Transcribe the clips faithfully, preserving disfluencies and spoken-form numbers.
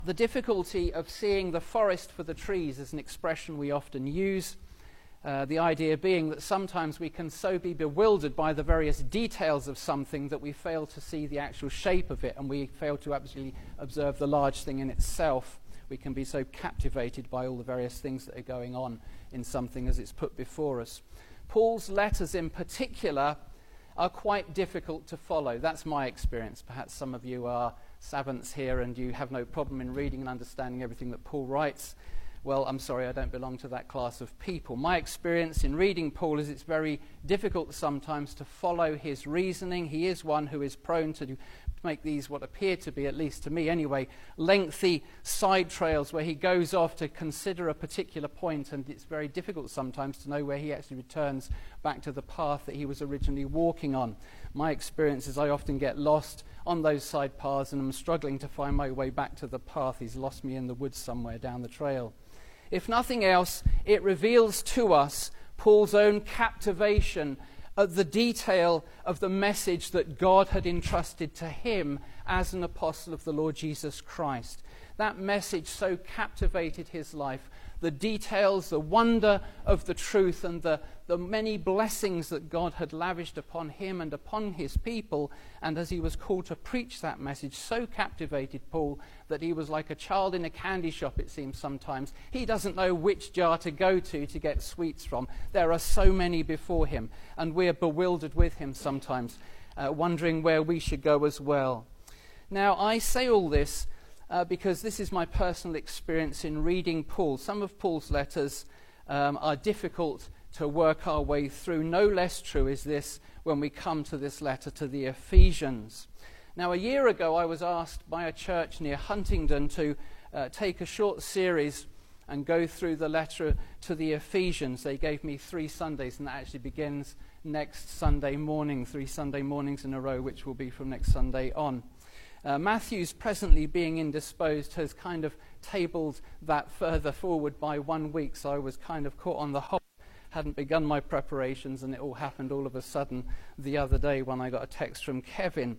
The difficulty of seeing the forest for the trees is an expression we often use. Uh, the idea being that sometimes we can so be bewildered by the various details of something that we fail to see the actual shape of it, and we fail to absolutely observe the large thing in itself. We can be so captivated by all the various things that are going on in something as it's put before us. Paul's letters in particular are quite difficult to follow. That's my experience. Perhaps some of you are savants here and you have no problem in reading and understanding everything that Paul writes. Well, I'm sorry, I don't belong to that class of people. My experience in reading Paul is it's very difficult sometimes to follow his reasoning. He is one who is prone to make these what appear to be, at least to me anyway, lengthy side trails where he goes off to consider a particular point, and it's very difficult sometimes to know where he actually returns back to the path that he was originally walking on. My experience is I often get lost on those side paths and I'm struggling to find my way back to the path. He's lost me in the woods somewhere down the trail. If nothing else, it reveals to us Paul's own captivation at the detail of the message that God had entrusted to him as an apostle of the Lord Jesus Christ. That message so captivated his life. The details, the wonder of the truth, and the, the many blessings that God had lavished upon him and upon his people, and as he was called to preach that message, so captivated Paul that he was like a child in a candy shop, it seems sometimes. He doesn't know which jar to go to to get sweets from. There are so many before him, and we're bewildered with him sometimes, uh, wondering where we should go as well. Now, I say all this Uh, because this is my personal experience in reading Paul. Some of Paul's letters um, are difficult to work our way through. No less true is this when we come to this letter to the Ephesians. Now, a year ago, I was asked by a church near Huntingdon to uh, take a short series and go through the letter to the Ephesians. They gave me three Sundays, and that actually begins next Sunday morning, three Sunday mornings in a row, which will be from next Sunday on. Uh, Matthew's presently being indisposed has kind of tabled that further forward by one week, so I was kind of caught on the hop. Hadn't begun my preparations, and it all happened all of a sudden the other day when I got a text from Kevin.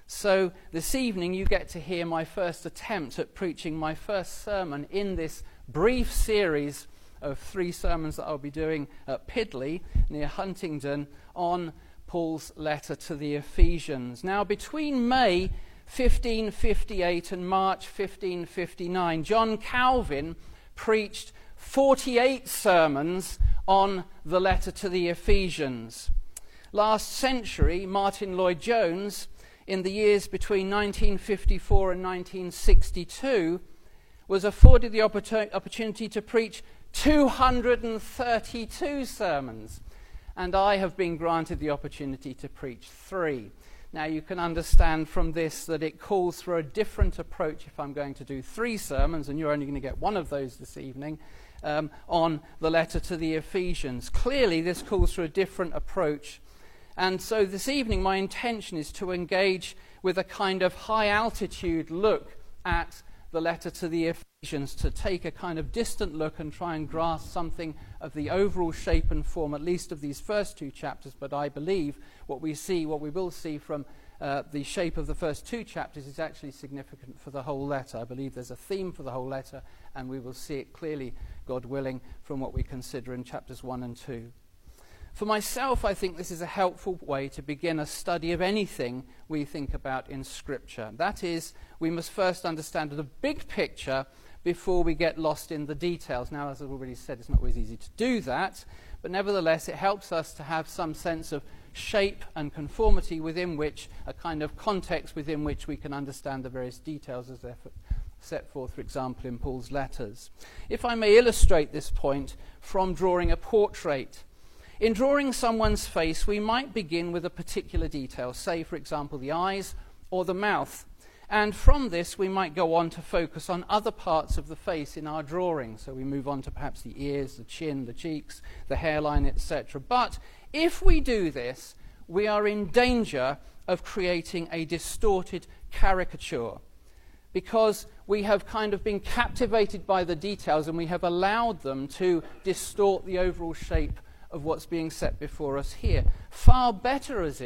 So this evening you get to hear my first attempt at preaching my first sermon in this brief series of three sermons that I'll be doing at Pidley near Huntingdon on Paul's letter to the Ephesians. Now, between May fifteen fifty-eight and March fifteen fifty-nine, John Calvin preached forty-eight sermons on the letter to the Ephesians. Last century, Martin Lloyd-Jones, in the years between nineteen fifty-four and nineteen sixty-two, was afforded the opportun- opportunity to preach two hundred thirty-two sermons, and I have been granted the opportunity to preach three. Now, you can understand from this that it calls for a different approach if I'm going to do three sermons, and you're only going to get one of those this evening, um, on the letter to the Ephesians. Clearly, this calls for a different approach. And so this evening, my intention is to engage with a kind of high-altitude look at the letter to the Ephesians, to take a kind of distant look and try and grasp something of the overall shape and form, at least of these first two chapters. But I believe what we see, what we will see from uh, the shape of the first two chapters is actually significant for the whole letter. I believe there's a theme for the whole letter, and we will see it clearly, God willing, from what we consider in chapters one and two. For myself, I think this is a helpful way to begin a study of anything we think about in Scripture. That is, we must first understand the big picture before we get lost in the details. Now, as I've already said, it's not always easy to do that, but nevertheless, it helps us to have some sense of shape and conformity within which, a kind of context within which we can understand the various details as they're set forth, for example, in Paul's letters. If I may illustrate this point from drawing a portrait. In drawing someone's face, we might begin with a particular detail, say, for example, the eyes or the mouth. And from this, we might go on to focus on other parts of the face in our drawing. So we move on to perhaps the ears, the chin, the cheeks, the hairline, et cetera. But if we do this, we are in danger of creating a distorted caricature, because we have kind of been captivated by the details and we have allowed them to distort the overall shape of what's being set before us here. Far better is it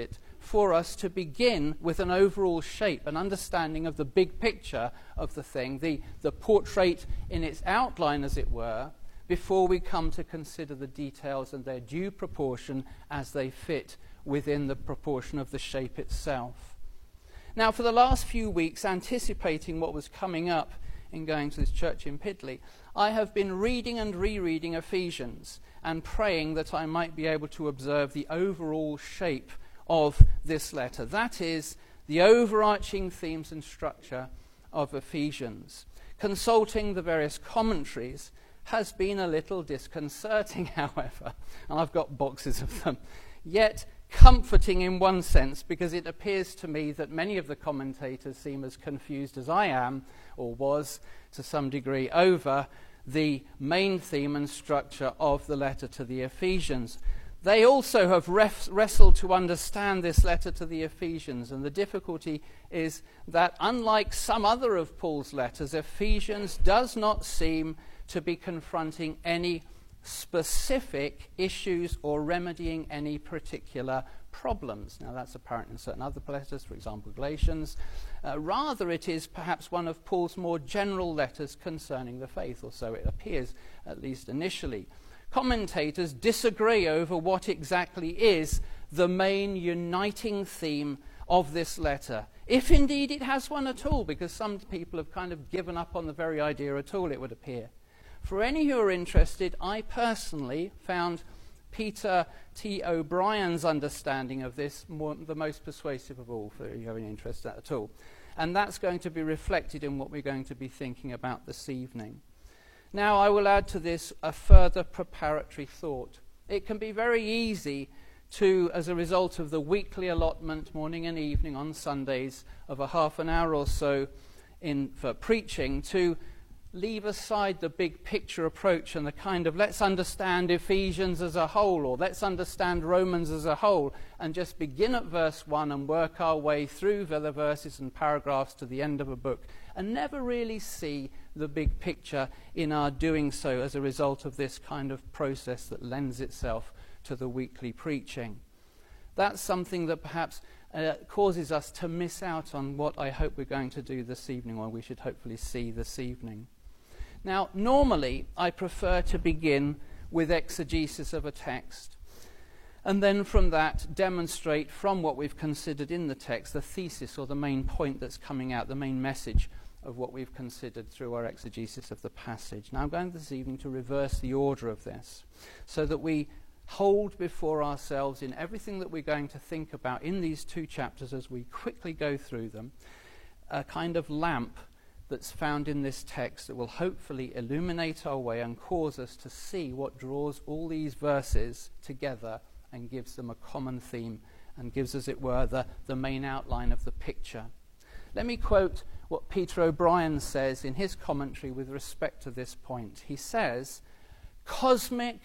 for us to begin with an overall shape, an understanding of the big picture of the thing, the, the portrait in its outline, as it were, before we come to consider the details and their due proportion as they fit within the proportion of the shape itself. Now, for the last few weeks, anticipating what was coming up in going to this church in Pidley, I have been reading and rereading Ephesians and praying that I might be able to observe the overall shape of this letter. That is, the overarching themes and structure of Ephesians. Consulting the various commentaries has been a little disconcerting, however, and I've got boxes of them, yet comforting in one sense, because it appears to me that many of the commentators seem as confused as I am, or was to some degree, over the main theme and structure of the letter to the Ephesians. They also have ref- wrestled to understand this letter to the Ephesians, and the difficulty is that unlike some other of Paul's letters, Ephesians does not seem to be confronting any specific issues or remedying any particular problems. Now, that's apparent in certain other letters, for example, Galatians. Uh, rather, it is perhaps one of Paul's more general letters concerning the faith, or so it appears, at least initially. Commentators disagree over what exactly is the main uniting theme of this letter, if indeed it has one at all, because some people have kind of given up on the very idea at all, it would appear. For any who are interested, I personally found Peter T. O'Brien's understanding of this more, the most persuasive of all, for you have any interest in that at all. And that's going to be reflected in what we're going to be thinking about this evening. Now, I will add to this a further preparatory thought. It can be very easy to, as a result of the weekly allotment, morning and evening on Sundays, of a half an hour or so in for preaching, to leave aside the big picture approach and the kind of let's understand Ephesians as a whole, or let's understand Romans as a whole, and just begin at verse one and work our way through the verses and paragraphs to the end of a book, and never really see the big picture in our doing so as a result of this kind of process that lends itself to the weekly preaching. That's something that perhaps uh, causes us to miss out on what I hope we're going to do this evening, or we should hopefully see this evening. Now, normally, I prefer to begin with exegesis of a text, and then from that demonstrate from what we've considered in the text the thesis or the main point that's coming out, the main message of what we've considered through our exegesis of the passage. Now, I'm going this evening to reverse the order of this, so that we hold before ourselves in everything that we're going to think about in these two chapters as we quickly go through them, a kind of lamp that's found in this text that will hopefully illuminate our way and cause us to see what draws all these verses together and gives them a common theme and gives, as it were, the, the main outline of the picture. Let me quote what Peter O'Brien says in his commentary with respect to this point. He says, "Cosmic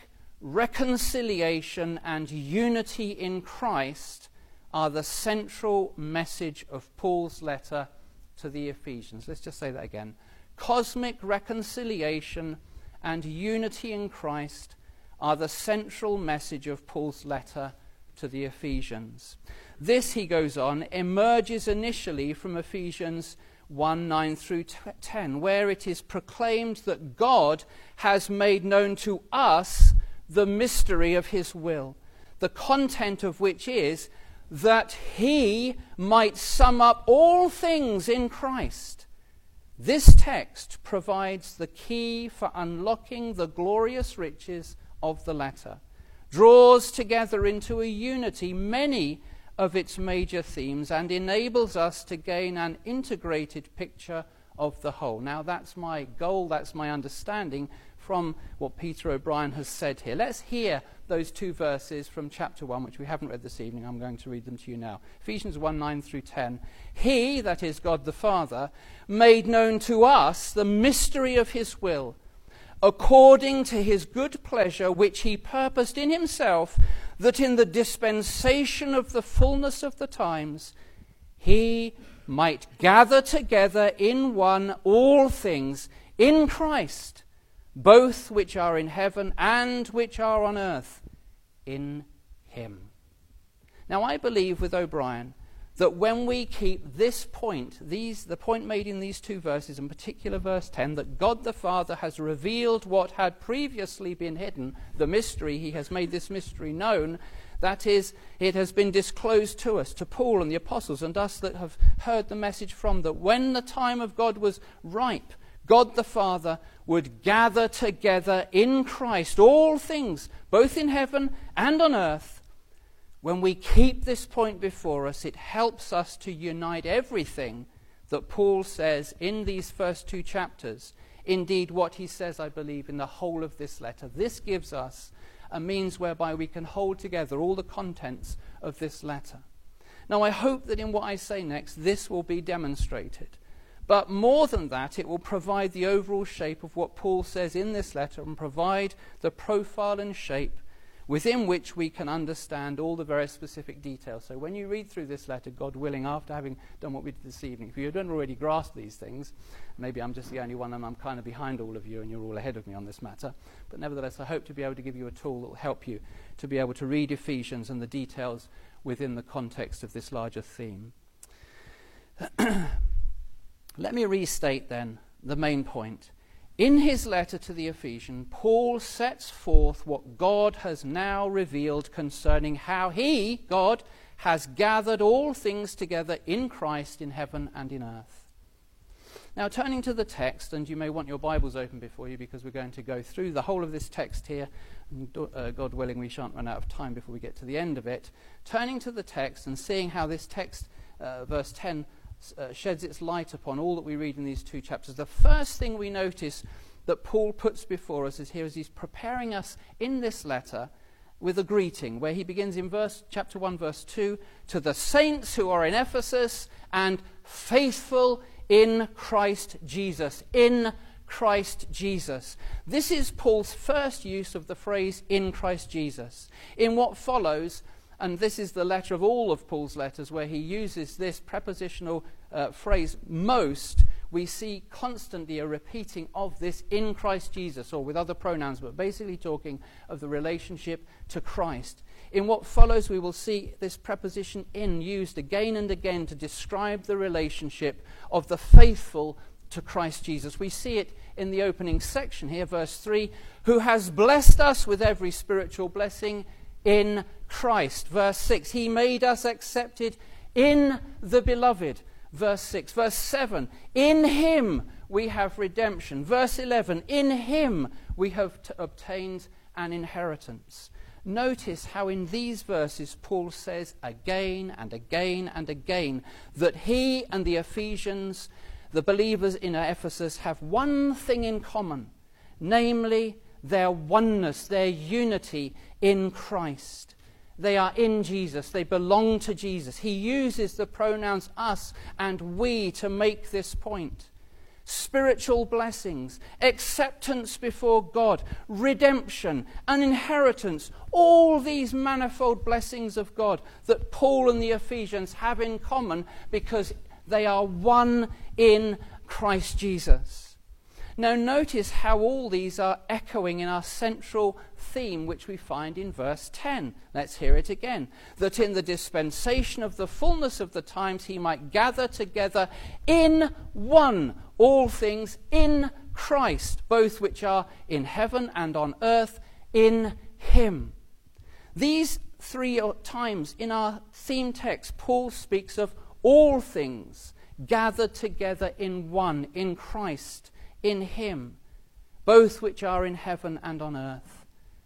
reconciliation and unity in Christ are the central message of Paul's letter to the Ephesians." Let's just say that again. Cosmic reconciliation and unity in Christ are the central message of Paul's letter to the Ephesians. This, he goes on, emerges initially from Ephesians one, nine through ten, where it is proclaimed that God has made known to us the mystery of his will, the content of which is that he might sum up all things in Christ. This text provides the key for unlocking the glorious riches of the letter, draws together into a unity many of its major themes, and enables us to gain an integrated picture of the whole. Now, that's my goal, that's my understanding from what Peter O'Brien has said here. Let's hear those two verses from chapter one, which we haven't read this evening. I'm going to read them to you now. Ephesians one, nine through ten. He, that is God the Father, made known to us the mystery of his will, according to his good pleasure, which he purposed in himself, that in the dispensation of the fullness of the times, he might gather together in one all things in Christ, both which are in heaven and which are on earth, in him. Now, I believe with O'Brien that when we keep this point, these, the point made in these two verses, in particular verse ten, that God the Father has revealed what had previously been hidden, the mystery, he has made this mystery known, that is, it has been disclosed to us, to Paul and the apostles and us that have heard the message from, that when the time of God was ripe, God the Father would gather together in Christ all things, both in heaven and on earth. When we keep this point before us, it helps us to unite everything that Paul says in these first two chapters. Indeed, what he says, I believe, in the whole of this letter. This gives us a means whereby we can hold together all the contents of this letter. Now, I hope that in what I say next, this will be demonstrated. But more than that, it will provide the overall shape of what Paul says in this letter and provide the profile and shape within which we can understand all the very specific details. So when you read through this letter, God willing, after having done what we did this evening, if you don't already grasp these things, maybe I'm just the only one and I'm kind of behind all of you and you're all ahead of me on this matter, but nevertheless I hope to be able to give you a tool that will help you to be able to read Ephesians and the details within the context of this larger theme. Let me restate then the main point. In his letter to the Ephesians, Paul sets forth what God has now revealed concerning how he, God, has gathered all things together in Christ in heaven and in earth. Now, turning to the text, and you may want your Bibles open before you because we're going to go through the whole of this text here, and uh, God willing, we shan't run out of time before we get to the end of it. Turning to the text and seeing how this text, uh, verse ten, Uh, sheds its light upon all that we read in these two chapters. The first thing we notice that Paul puts before us is here as he's preparing us in this letter with a greeting, where he begins in verse chapter one, verse two, to the saints who are in Ephesus and faithful in Christ Jesus. In Christ Jesus. This is Paul's first use of the phrase in Christ Jesus. In what follows, and this is the letter of all of Paul's letters where he uses this prepositional uh, phrase most, we see constantly a repeating of this in Christ Jesus, or with other pronouns, but basically talking of the relationship to Christ. In what follows, we will see this preposition in used again and again to describe the relationship of the faithful to Christ Jesus. We see it in the opening section here, verse three, who has blessed us with every spiritual blessing in Christ. Verse six, he made us accepted in the beloved. Verse six. Verse seven, in him we have redemption. Verse eleven, in him we have t- obtained an inheritance. Notice how in these verses Paul says again and again and again that he and the Ephesians, the believers in Ephesus, have one thing in common, namely their oneness, their unity in Christ. They are in Jesus. They belong to Jesus. He uses the pronouns us and we to make this point. Spiritual blessings, acceptance before God, redemption, an inheritance, all these manifold blessings of God that Paul and the Ephesians have in common because they are one in Christ Jesus. Now notice how all these are echoing in our central theme, which we find in verse ten. Let's hear it again. That in the dispensation of the fullness of the times he might gather together in one all things in Christ, both which are in heaven and on earth in him. These three times in our theme text, Paul speaks of all things gathered together in one, in Christ, in him, both which are in heaven and on earth.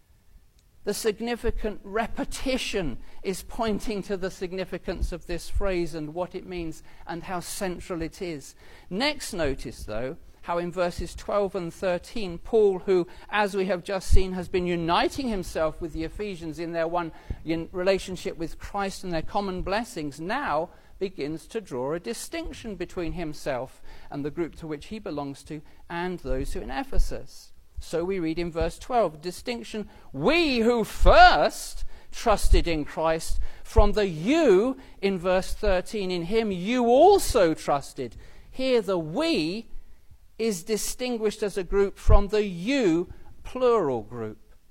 The significant repetition is pointing to the significance of this phrase and what it means and how central it is. Next, notice, though, how in verses twelve and thirteen, Paul, who, as we have just seen, has been uniting himself with the Ephesians in their one in relationship with Christ and their common blessings, now begins to draw a distinction between himself and the group to which he belongs to and those who are in Ephesus. So we read in verse twelve, distinction, we who first trusted in Christ, from the you in verse thirteen, in him you also trusted. Here the we is distinguished as a group from the you plural group.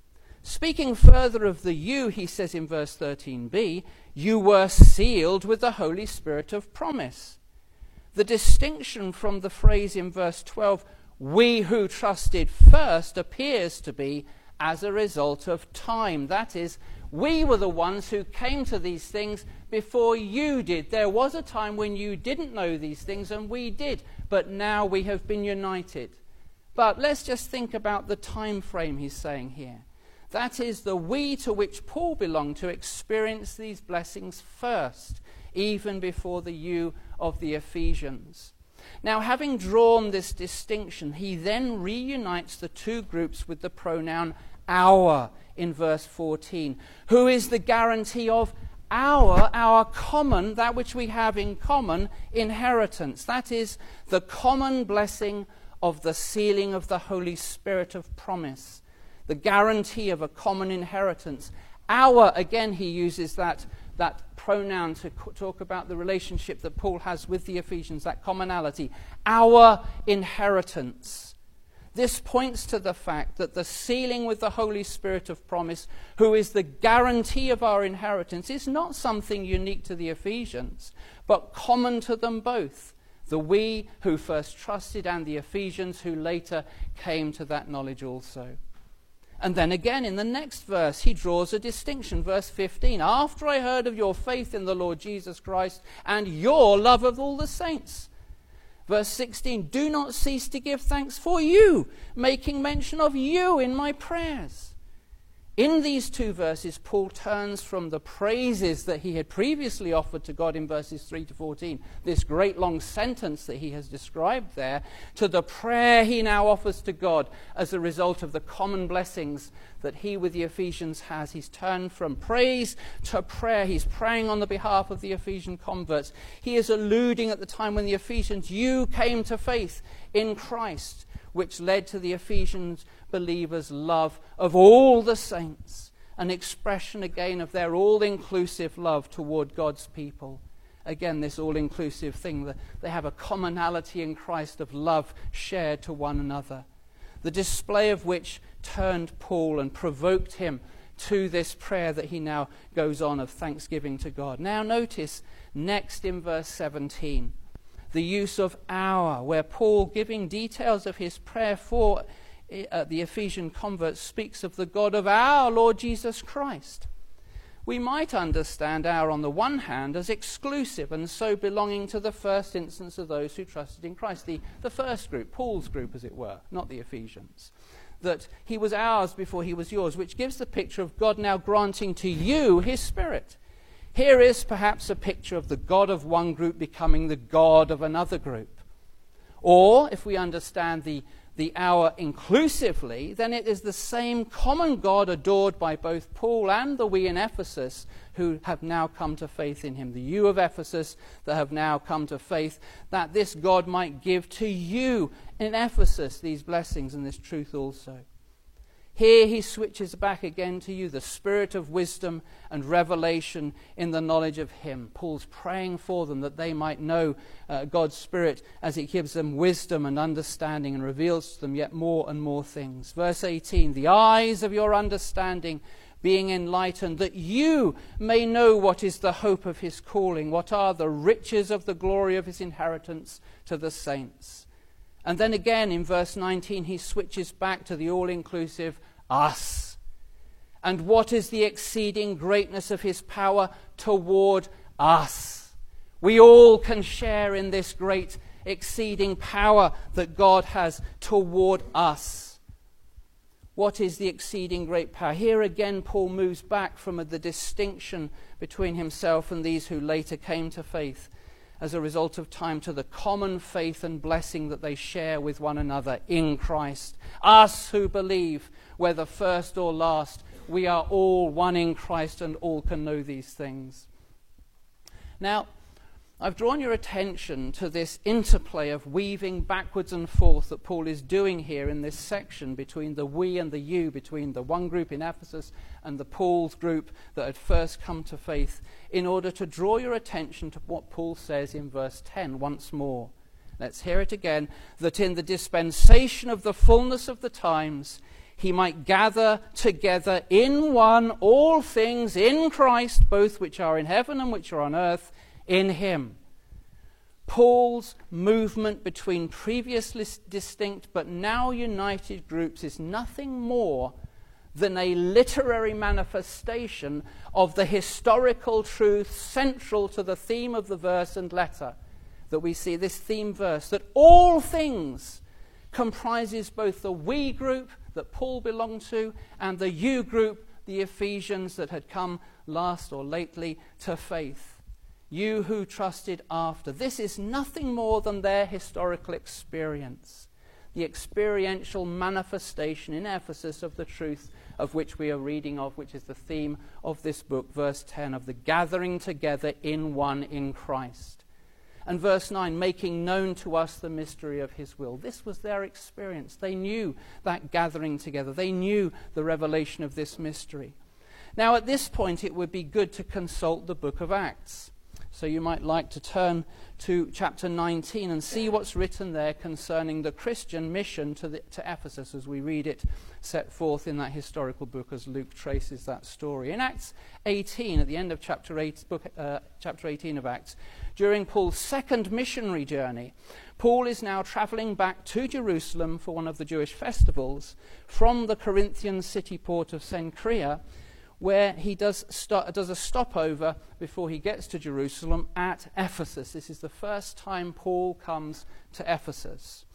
Speaking further of the you, he says in verse thirteen b, you were sealed with the Holy Spirit of promise. The distinction from the phrase in verse twelve, we who trusted first, appears to be as a result of time. That is, we were the ones who came to these things before you did. There was a time when you didn't know these things and we did, but now we have been united. But let's just think about the time frame he's saying here. That is, the we to which Paul belonged to experienced these blessings first, even before the you of the Ephesians. Now, having drawn this distinction, he then reunites the two groups with the pronoun our in verse fourteen, who is the guarantee of our, our common, that which we have in common, inheritance. That is, the common blessing of the sealing of the Holy Spirit of promise, the guarantee of a common inheritance. Our, again, he uses that, that pronoun to talk about the relationship that Paul has with the Ephesians, that commonality. Our inheritance. This points to the fact that the sealing with the Holy Spirit of promise, who is the guarantee of our inheritance, is not something unique to the Ephesians, but common to them both. The we who first trusted and the Ephesians who later came to that knowledge also. And then again in the next verse he draws a distinction, verse fifteen. After I heard of your faith in the Lord Jesus Christ and your love of all the saints. Verse sixteen, do not cease to give thanks for you, making mention of you in my prayers. In these two verses, Paul turns from the praises that he had previously offered to God in verses three to fourteen, this great long sentence that he has described there, to the prayer he now offers to God as a result of the common blessings that he with the Ephesians has. He's turned from praise to prayer. He's praying on the behalf of the Ephesian converts. He is alluding at the time when the Ephesians, you came to faith in Christ, which led to the Ephesians believers' love of all the saints, an expression again of their all-inclusive love toward God's people. Again, this all-inclusive thing, that they have a commonality in Christ of love shared to one another, the display of which turned Paul and provoked him to this prayer that he now goes on of thanksgiving to God. Now notice next in verse seventeen, the use of our, where Paul, giving details of his prayer for uh, the Ephesian converts, speaks of the God of our Lord Jesus Christ. We might understand our on the one hand as exclusive and so belonging to the first instance of those who trusted in Christ, the, the first group, Paul's group as it were, not the Ephesians. That he was ours before he was yours, which gives the picture of God now granting to you his Spirit. Here is perhaps a picture of the God of one group becoming the God of another group. Or, if we understand the, the our inclusively, then it is the same common God adored by both Paul and the we in Ephesus who have now come to faith in him. The you of Ephesus that have now come to faith, that this God might give to you in Ephesus these blessings and this truth also. Here he switches back again to you, the spirit of wisdom and revelation in the knowledge of him. Paul's praying for them that they might know uh, God's Spirit as it gives them wisdom and understanding and reveals to them yet more and more things. Verse eighteen, the eyes of your understanding being enlightened, that you may know what is the hope of his calling, what are the riches of the glory of his inheritance to the saints. And then again in verse nineteen he switches back to the all-inclusive us. And what is the exceeding greatness of his power toward us? We all can share in this great exceeding power that God has toward us. What is the exceeding great power? Here again Paul moves back from the distinction between himself and these who later came to faith as a result of time to the common faith and blessing that they share with one another in Christ. Us who believe, whether first or last, we are all one in Christ and all can know these things. Now, I've drawn your attention to this interplay of weaving backwards and forth that Paul is doing here in this section between the we and the you, between the one group in Ephesus and the Paul's group that had first come to faith, in order to draw your attention to what Paul says in verse ten once more. Let's hear it again. That in the dispensation of the fullness of the times, he might gather together in one all things in Christ, both which are in heaven and which are on earth, in him. Paul's movement between previously distinct but now united groups is nothing more than a literary manifestation of the historical truth central to the theme of the verse and letter that we see, this theme verse, that all things comprises both the we group that Paul belonged to and the you group, the Ephesians that had come last or lately to faith. You who trusted after. This is nothing more than their historical experience, the experiential manifestation in Ephesus of the truth of which we are reading of, which is the theme of this book, verse ten, of the gathering together in one in Christ. And verse nine, making known to us the mystery of his will. This was their experience. They knew that gathering together. They knew the revelation of this mystery. Now, at this point, it would be good to consult the book of Acts. So you might like to turn to chapter nineteen and see what's written there concerning the Christian mission to, the, to Ephesus as we read it set forth in that historical book as Luke traces that story. In Acts eighteen, at the end of chapter, eight, book, uh, chapter eighteen of Acts, during Paul's second missionary journey, Paul is now travelling back to Jerusalem for one of the Jewish festivals from the Corinthian city port of Cenchrea, where he does, start, does a stopover before he gets to Jerusalem at Ephesus. This is the first time Paul comes to Ephesus.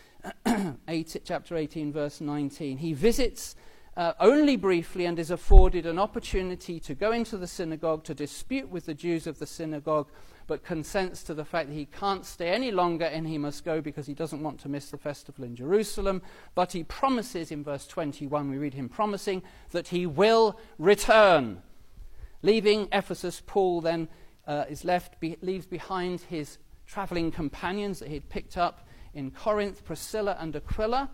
Eight, chapter eighteen, verse nineteen. He visits uh, only briefly and is afforded an opportunity to go into the synagogue, to dispute with the Jews of the synagogue, but consents to the fact that he can't stay any longer and he must go because he doesn't want to miss the festival in Jerusalem. But he promises, in verse twenty-one, we read him promising that he will return. Leaving Ephesus, Paul then uh, is left, be, leaves behind his travelling companions that he'd picked up in Corinth, Priscilla and Aquila.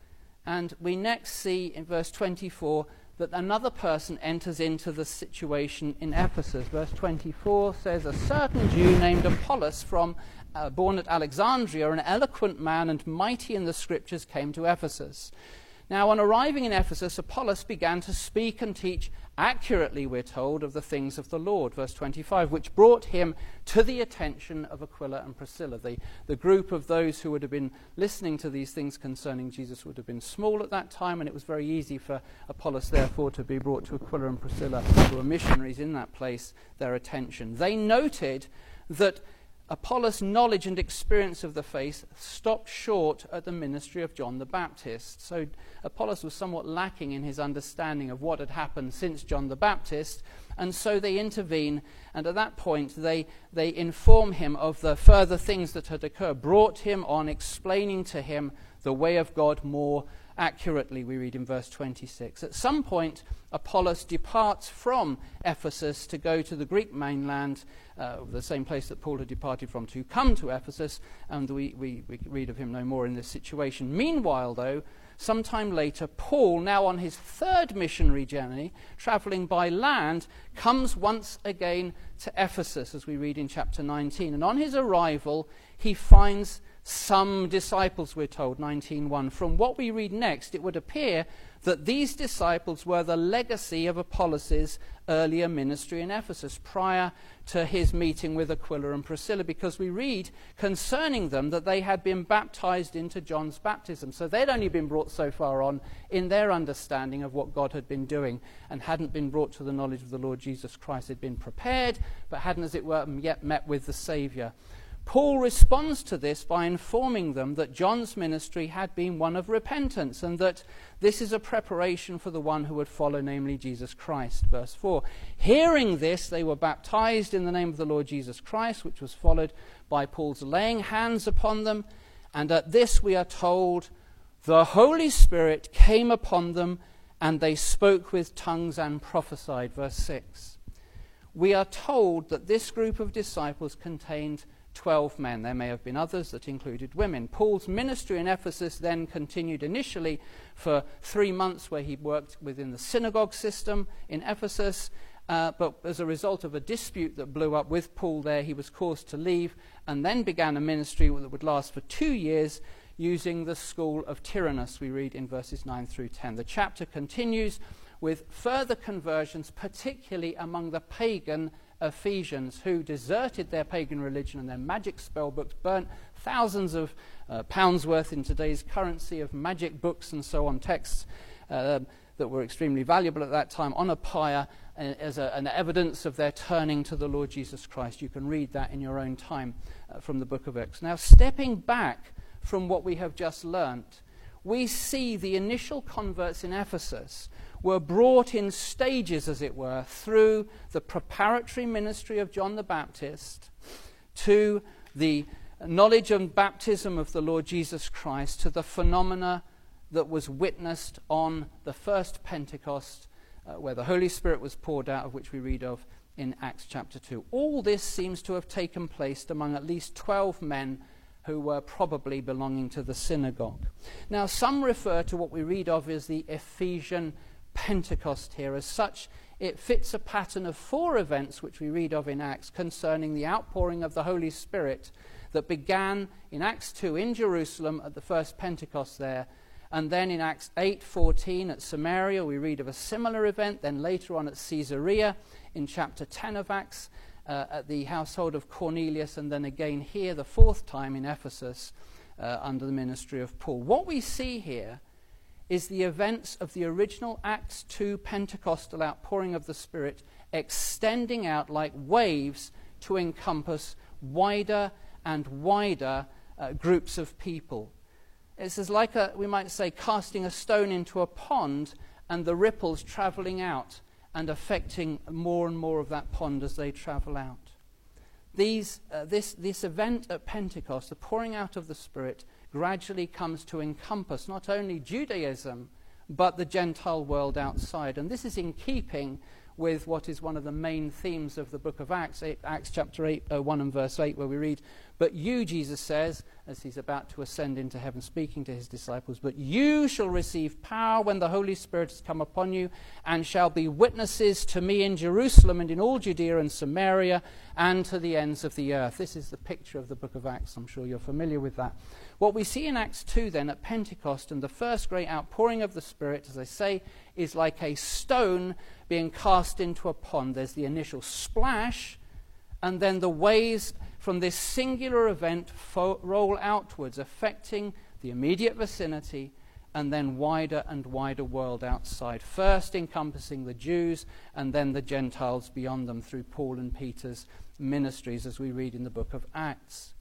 And we next see in verse twenty-four that another person enters into the situation in Ephesus. Verse twenty-four says, a certain Jew named Apollos, from uh, born at Alexandria, an eloquent man and mighty in the scriptures, came to Ephesus. Now, on arriving in Ephesus, Apollos began to speak and teach accurately, we're told, of the things of the Lord. Verse twenty-five, which brought him to the attention of Aquila and Priscilla. The, the group of those who would have been listening to these things concerning Jesus would have been small at that time, and it was very easy for Apollos, therefore, to be brought to Aquila and Priscilla, who were missionaries in that place, their attention. They noted that Apollos' knowledge and experience of the faith stopped short at the ministry of John the Baptist. So Apollos was somewhat lacking in his understanding of what had happened since John the Baptist, and so they intervene, and at that point they, they inform him of the further things that had occurred, brought him on, explaining to him the way of God more accurately, we read in verse twenty-six. At some point, Apollos departs from Ephesus to go to the Greek mainland, uh, the same place that Paul had departed from to come to Ephesus, and we, we, we read of him no more in this situation. Meanwhile, though, sometime later, Paul, now on his third missionary journey, travelling by land, comes once again to Ephesus, as we read in chapter nineteen. And on his arrival, he finds some disciples, we're told, nineteen one. From what we read next, it would appear that these disciples were the legacy of Apollos' earlier ministry in Ephesus, prior to his meeting with Aquila and Priscilla, because we read concerning them that they had been baptized into John's baptism. So they'd only been brought so far on in their understanding of what God had been doing, and hadn't been brought to the knowledge of the Lord Jesus Christ. They'd been prepared, but hadn't, as it were, yet met with the Saviour. Paul responds to this by informing them that John's ministry had been one of repentance, and that this is a preparation for the one who would follow, namely Jesus Christ. Verse four, hearing this, they were baptized in the name of the Lord Jesus Christ, which was followed by Paul's laying hands upon them. And at this we are told, the Holy Spirit came upon them, and they spoke with tongues and prophesied. Verse six. We are told that this group of disciples contained twelve men. There may have been others that included women. Paul's ministry in Ephesus then continued initially for three months, where he worked within the synagogue system in Ephesus, uh, but as a result of a dispute that blew up with Paul there, he was caused to leave, and then began a ministry that would last for two years using the school of Tyrannus, we read in verses nine through ten. The chapter continues with further conversions, particularly among the pagan Ephesians, who deserted their pagan religion and their magic spell books, burnt thousands of uh, pounds worth in today's currency of magic books and so on, texts uh, that were extremely valuable at that time, on a pyre uh, as a, an evidence of their turning to the Lord Jesus Christ. You can read that in your own time uh, from the book of Acts. Now, stepping back from what we have just learnt, we see the initial converts in Ephesus were brought in stages, as it were, through the preparatory ministry of John the Baptist to the knowledge and baptism of the Lord Jesus Christ, to the phenomena that was witnessed on the first Pentecost, uh, where the Holy Spirit was poured out, of which we read of in Acts chapter two. All this seems to have taken place among at least twelve men who were probably belonging to the synagogue. Now, some refer to what we read of as the Ephesian Pentecost here. As such, it fits a pattern of four events which we read of in Acts concerning the outpouring of the Holy Spirit that began in Acts two in Jerusalem at the first Pentecost there, and then in Acts eight fourteen at Samaria we read of a similar event, then later on at Caesarea in chapter ten of Acts uh, at the household of Cornelius, and then again here the fourth time in Ephesus uh, under the ministry of Paul. What we see here is the events of the original Acts two Pentecostal outpouring of the Spirit extending out like waves to encompass wider and wider uh, groups of people. It's as like, a, we might say, casting a stone into a pond and the ripples travelling out and affecting more and more of that pond as they travel out. These, uh, this, this event at Pentecost, the pouring out of the Spirit, gradually comes to encompass not only Judaism, but the Gentile world outside. And this is in keeping with what is one of the main themes of the book of Acts, Acts chapter eight, uh, one and verse eight, where we read, "But you," Jesus says, as he's about to ascend into heaven, speaking to his disciples, "But you shall receive power when the Holy Spirit has come upon you, and shall be witnesses to me in Jerusalem and in all Judea and Samaria and to the ends of the earth." This is the picture of the book of Acts. I'm sure you're familiar with that. What we see in Acts two then at Pentecost and the first great outpouring of the Spirit, as I say, is like a stone being cast into a pond. There's the initial splash, and then the waves from this singular event fo- roll outwards, affecting the immediate vicinity and then wider and wider world outside, first encompassing the Jews and then the Gentiles beyond them through Paul and Peter's ministries, as we read in the book of Acts.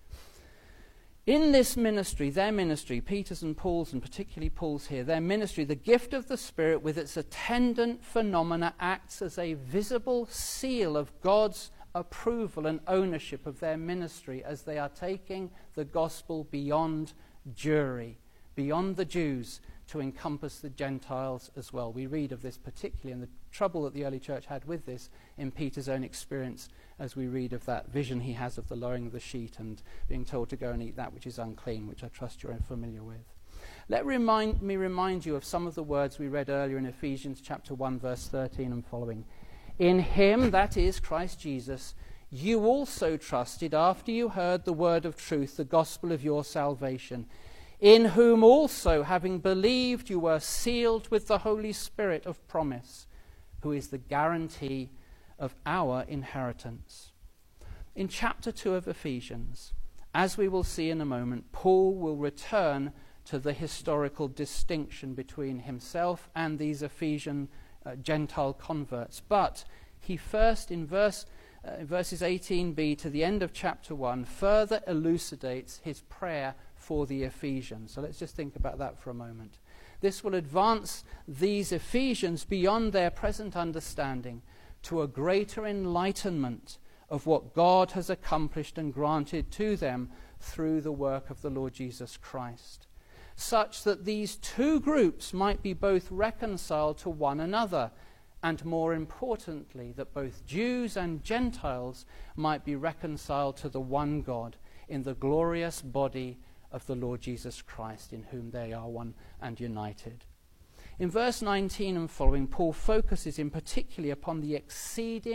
In this ministry, their ministry, Peter's and Paul's, and particularly Paul's here, their ministry, the gift of the Spirit with its attendant phenomena acts as a visible seal of God's approval and ownership of their ministry as they are taking the gospel beyond Jewry, beyond the Jews, to encompass the Gentiles as well. We read of this particularly, and the trouble that the early church had with this in Peter's own experience, as we read of that vision he has of the lowering of the sheet and being told to go and eat that which is unclean, which I trust you're familiar with. Let remind, me remind you of some of the words we read earlier in Ephesians chapter one, verse thirteen and following. "In him," that is Christ Jesus, "you also trusted after you heard the word of truth, the gospel of your salvation, in whom also, having believed, you were sealed with the Holy Spirit of promise, who is the guarantee of our inheritance." In chapter two of Ephesians, as we will see in a moment, Paul will return to the historical distinction between himself and these Ephesian uh, Gentile converts. But he first, in verse, uh, verses eighteen b to the end of chapter one, further elucidates his prayer for the Ephesians. So let's just think about that for a moment. This will advance these Ephesians beyond their present understanding to a greater enlightenment of what God has accomplished and granted to them through the work of the Lord Jesus Christ, such that these two groups might be both reconciled to one another, and more importantly, that both Jews and Gentiles might be reconciled to the one God in the glorious body of the Lord Jesus Christ, in whom they are one and united. In verse nineteen and following, Paul focuses in particular upon the exceeding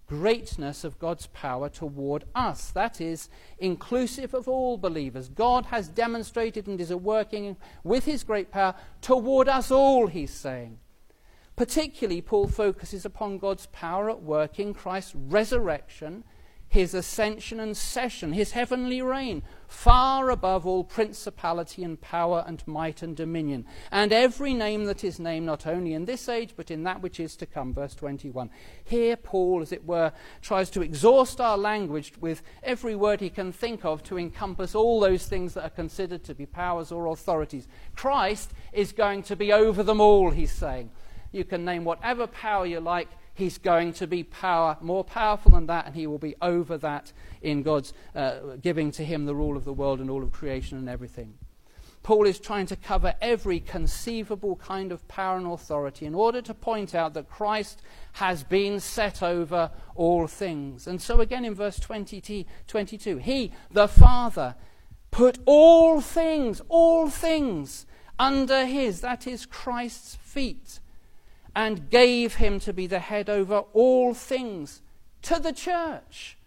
greatness of God's power toward us. That is, inclusive of all believers. God has demonstrated and is working with his great power toward us all, he's saying. Particularly, Paul focuses upon God's power at work in Christ's resurrection, his ascension and session, his heavenly reign, far above all principality and power and might and dominion, and every name that is named, not only in this age, but in that which is to come. Verse twenty-one. Here Paul, as it were, tries to exhaust our language with every word he can think of to encompass all those things that are considered to be powers or authorities. Christ is going to be over them all, he's saying. You can name whatever power you like. He's going to be power, more powerful than that, and he will be over that in God's uh, giving to him the rule of the world and all of creation and everything. Paul is trying to cover every conceivable kind of power and authority in order to point out that Christ has been set over all things. And so again in verse twenty, twenty-two, he, the Father, put all things, all things under his, that is Christ's feet, and gave him to be the head over all things to the church.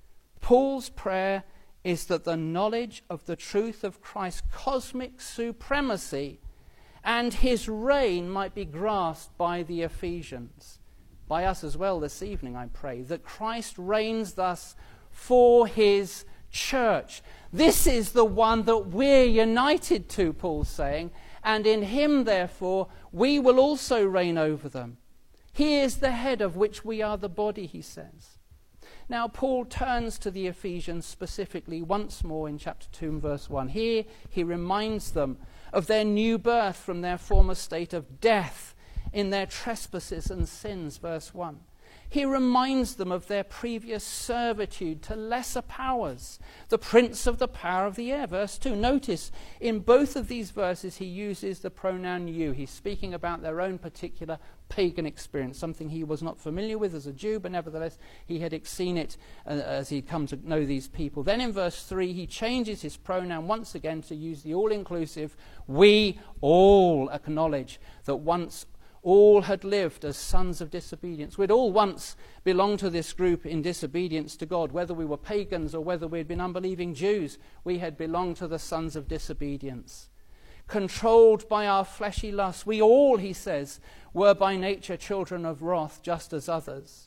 Paul's prayer is that the knowledge of the truth of Christ's cosmic supremacy and his reign might be grasped by the Ephesians, by us as well this evening, I pray, that Christ reigns thus for his church. This is the one that we're united to, Paul's saying, and in him, therefore, we will also reign over them. He is the head of which we are the body, he says. Now, Paul turns to the Ephesians specifically once more in chapter two and verse one. Here, he reminds them of their new birth from their former state of death in their trespasses and sins, verse one. He reminds them of their previous servitude to lesser powers, the prince of the power of the air, verse two. Notice, in both of these verses, he uses the pronoun you. He's speaking about their own particular pagan experience, something he was not familiar with as a Jew, but nevertheless he had seen it uh, as he'd come to know these people. Then in verse three, he changes his pronoun once again to use the all-inclusive, we all acknowledge that once all had lived as sons of disobedience. We'd all once belonged to this group in disobedience to God. Whether we were pagans or whether we'd been unbelieving Jews, we had belonged to the sons of disobedience. Controlled by our fleshy lusts, we all, he says, were by nature children of wrath, just as others.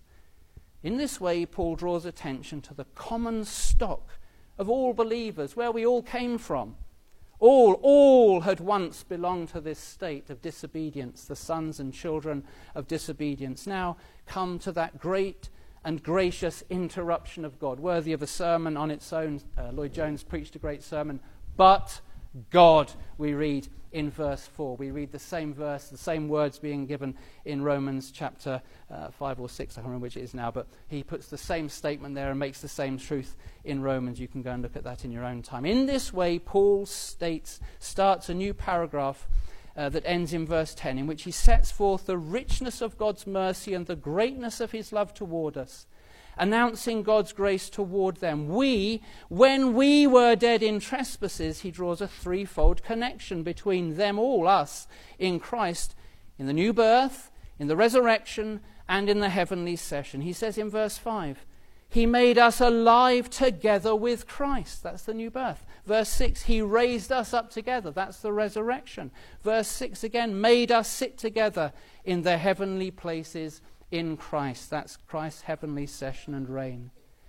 In this way, Paul draws attention to the common stock of all believers, where we all came from. All, all had once belonged to this state of disobedience, the sons and children of disobedience. Now come to that great and gracious interruption of God, worthy of a sermon on its own. Uh, Lloyd Jones preached a great sermon. But God, we read in verse four. We read the same verse, the same words being given in Romans chapter uh, five or six, I can't remember which it is now, but he puts the same statement there and makes the same truth in Romans. You can go and look at that in your own time. In this way, Paul states, starts a new paragraph uh, that ends in verse ten, in which he sets forth the richness of God's mercy and the greatness of his love toward us, announcing God's grace toward them. We, when we were dead in trespasses, he draws a threefold connection between them all, us, in Christ, in the new birth, in the resurrection, and in the heavenly session. He says in verse five, he made us alive together with Christ. That's the new birth. Verse six, he raised us up together. That's the resurrection. Verse six again, made us sit together in the heavenly places in Christ. That's Christ's heavenly session and reign.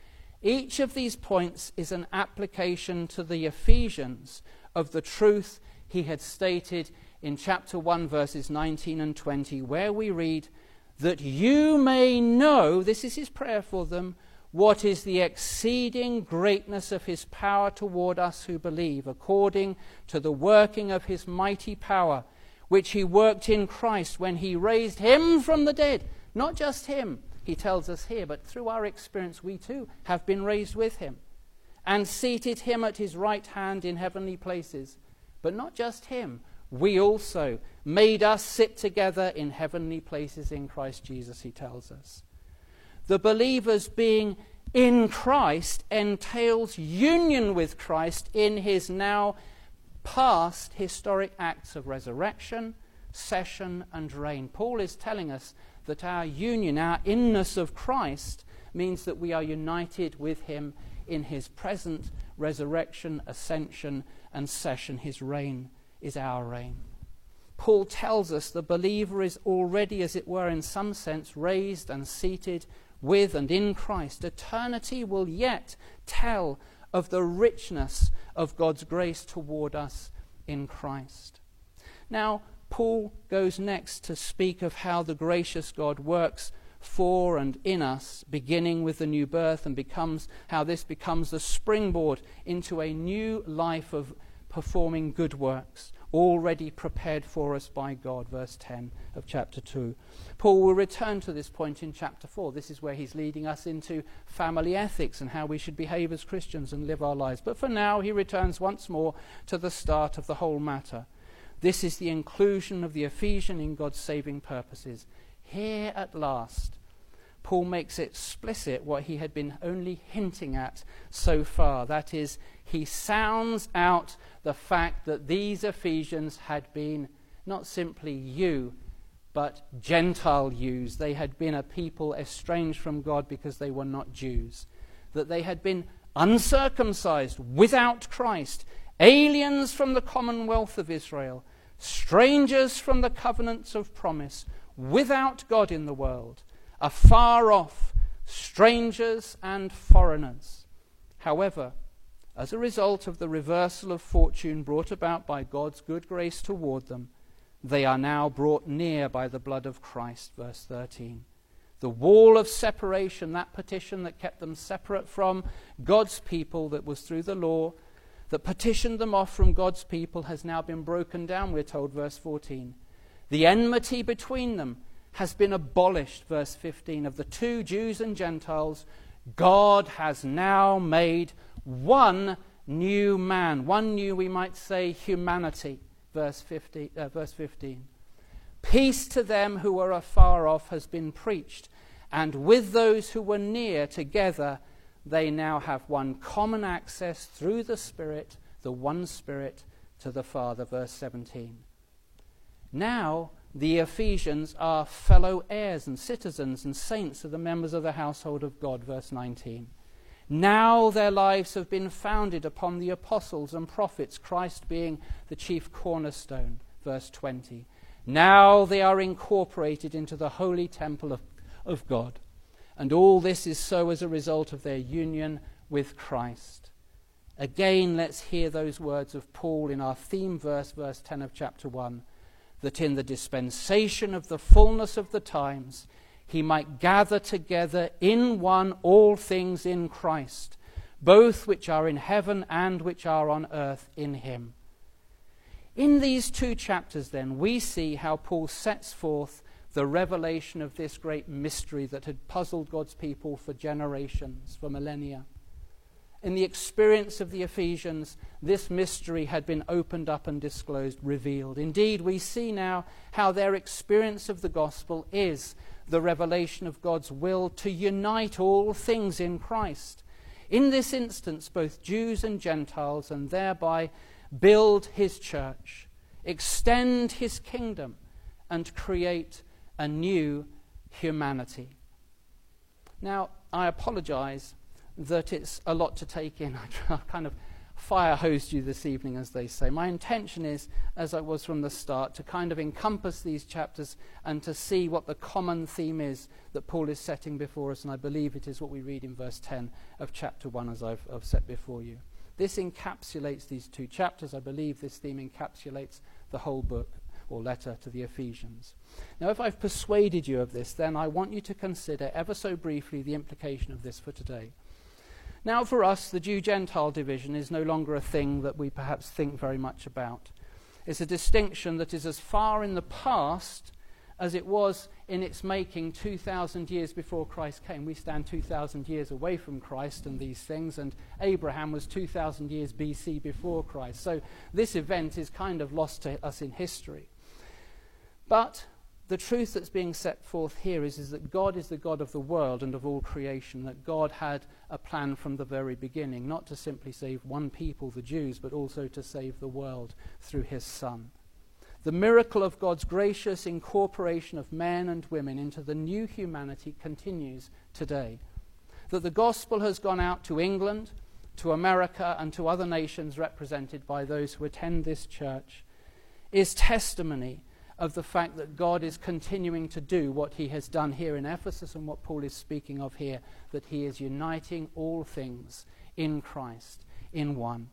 Each of these points is an application to the Ephesians of the truth he had stated in chapter one, verses nineteen and twenty, where we read, that you may know, this is his prayer for them, what is the exceeding greatness of his power toward us who believe, according to the working of his mighty power, which he worked in Christ when he raised him from the dead. Not just him, he tells us here, but through our experience we too have been raised with him, and seated him at his right hand in heavenly places. But not just him, we also made us sit together in heavenly places in Christ Jesus, he tells us. The believers being in Christ entails union with Christ in his now past historic acts of resurrection, session, and reign. Paul is telling us that our union, our inness of Christ, means that we are united with him in his present resurrection, ascension, and session. His reign is our reign. Paul tells us the believer is already, as it were, in some sense, raised and seated with and in Christ. Eternity will yet tell of the richness of God's grace toward us in Christ. Now, Paul goes next to speak of how the gracious God works for and in us, beginning with the new birth, and becomes how this becomes the springboard into a new life of performing good works, already prepared for us by God, verse ten of chapter two. Paul will return to this point in chapter four. This is where he's leading us into family ethics and how we should behave as Christians and live our lives. But for now, he returns once more to the start of the whole matter. This is the inclusion of the Ephesian in God's saving purposes. Here at last, Paul makes explicit what he had been only hinting at so far. That is, he sounds out the fact that these Ephesians had been not simply you, but Gentile Jews. They had been a people estranged from God because they were not Jews. That they had been uncircumcised, without Christ, aliens from the commonwealth of Israel, strangers from the covenants of promise, without God in the world, afar off, strangers and foreigners. However, as a result of the reversal of fortune brought about by God's good grace toward them, they are now brought near by the blood of Christ, verse thirteen. The wall of separation, that partition that kept them separate from God's people, that was through the law, that petitioned them off from God's people, has now been broken down, we're told, verse fourteen. The enmity between them has been abolished, verse fifteen, of the two Jews and Gentiles. God has now made one new man, one new, we might say, humanity, verse fifteen. Uh, verse fifteen. Peace to them who are afar off has been preached, and with those who were near together they now have one common access through the Spirit, the one Spirit, to the Father, verse seventeen. Now the Ephesians are fellow heirs and citizens and saints of the members of the household of God, verse nineteen. Now their lives have been founded upon the apostles and prophets, Christ being the chief cornerstone, verse twenty. Now they are incorporated into the holy temple of, of God. And all this is so as a result of their union with Christ. Again, let's hear those words of Paul in our theme verse, verse ten of chapter one, that in the dispensation of the fullness of the times he might gather together in one all things in Christ, both which are in heaven and which are on earth in him. In these two chapters, then, we see how Paul sets forth the revelation of this great mystery that had puzzled God's people for generations, for millennia. In the experience of the Ephesians, this mystery had been opened up and disclosed, revealed. Indeed, we see now how their experience of the gospel is the revelation of God's will to unite all things in Christ. In this instance, both Jews and Gentiles, and thereby build his church, extend his kingdom, and create a new humanity. Now, I apologize that it's a lot to take in. I kind of fire hosed you this evening, as they say. My intention is, as I was from the start, to kind of encompass these chapters and to see what the common theme is that Paul is setting before us, and I believe it is what we read in verse ten of chapter one, as I've, I've set before you. This encapsulates these two chapters. I believe this theme encapsulates the whole book or letter to the Ephesians. Now, if I've persuaded you of this, then I want you to consider ever so briefly the implication of this for today. Now, for us, the Jew-Gentile division is no longer a thing that we perhaps think very much about. It's a distinction that is as far in the past as it was in its making two thousand years before Christ came. We stand two thousand years away from Christ and these things, and Abraham was two thousand years B C before Christ. So this event is kind of lost to us in history. But the truth that's being set forth here is, is that God is the God of the world and of all creation, that God had a plan from the very beginning, not to simply save one people, the Jews, but also to save the world through his Son. The miracle of God's gracious incorporation of men and women into the new humanity continues today. that the gospel has gone out to England, to America, and to other nations represented by those who attend this church, is testimony of the fact that God is continuing to do what he has done here in Ephesus and what Paul is speaking of here, that he is uniting all things in Christ, in one.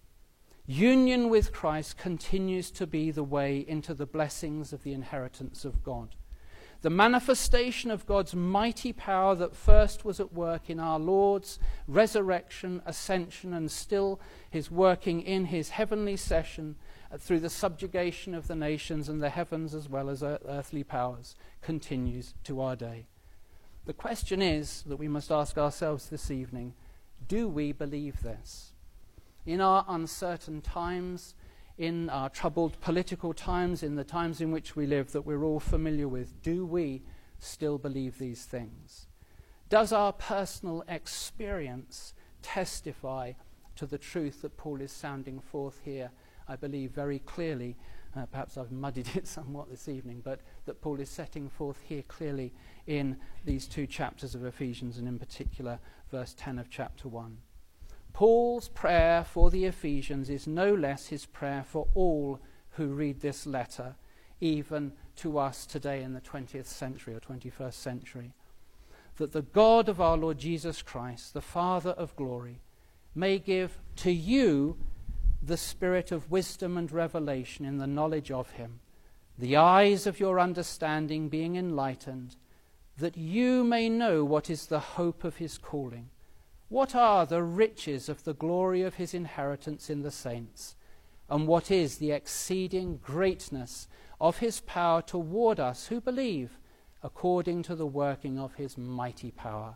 Union with Christ continues to be the way into the blessings of the inheritance of God. The manifestation of God's mighty power that first was at work in our Lord's resurrection, ascension, and still is working in his heavenly session uh, through the subjugation of the nations and the heavens as well as earth- earthly powers, continues to our day. The question is that we must ask ourselves this evening, do we believe this? In our uncertain times, in our troubled political times, in the times in which we live that we're all familiar with, do we still believe these things? Does our personal experience testify to the truth that Paul is sounding forth here, I believe very clearly? Uh, perhaps I've muddied it somewhat this evening, but that Paul is setting forth here clearly in these two chapters of Ephesians, and in particular verse ten of chapter one. Paul's prayer for the Ephesians is no less his prayer for all who read this letter, even to us today in the twentieth century or twenty-first century, that the God of our Lord Jesus Christ, the Father of glory, may give to you the spirit of wisdom and revelation in the knowledge of him, the eyes of your understanding being enlightened, that you may know what is the hope of his calling, what are the riches of the glory of his inheritance in the saints, and what is the exceeding greatness of his power toward us who believe, according to the working of his mighty power.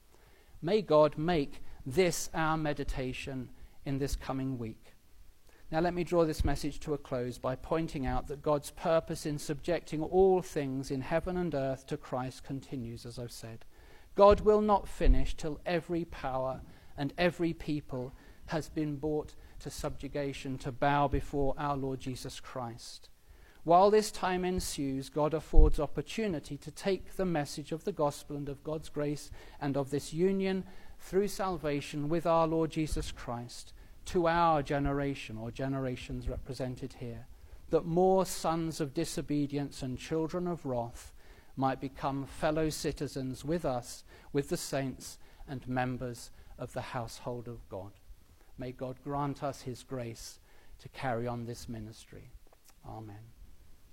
May God make this our meditation in this coming week. Now let me draw this message to a close by pointing out that God's purpose in subjecting all things in heaven and earth to Christ continues, as I've said. God will not finish till every power and every people has been brought to subjugation to bow before our Lord Jesus Christ. While this time ensues, God affords opportunity to take the message of the gospel and of God's grace and of this union through salvation with our Lord Jesus Christ to our generation, or generations represented here, that more sons of disobedience and children of wrath might become fellow citizens with us, with the saints and members of the household of God. May God grant us his grace to carry on this ministry. Amen.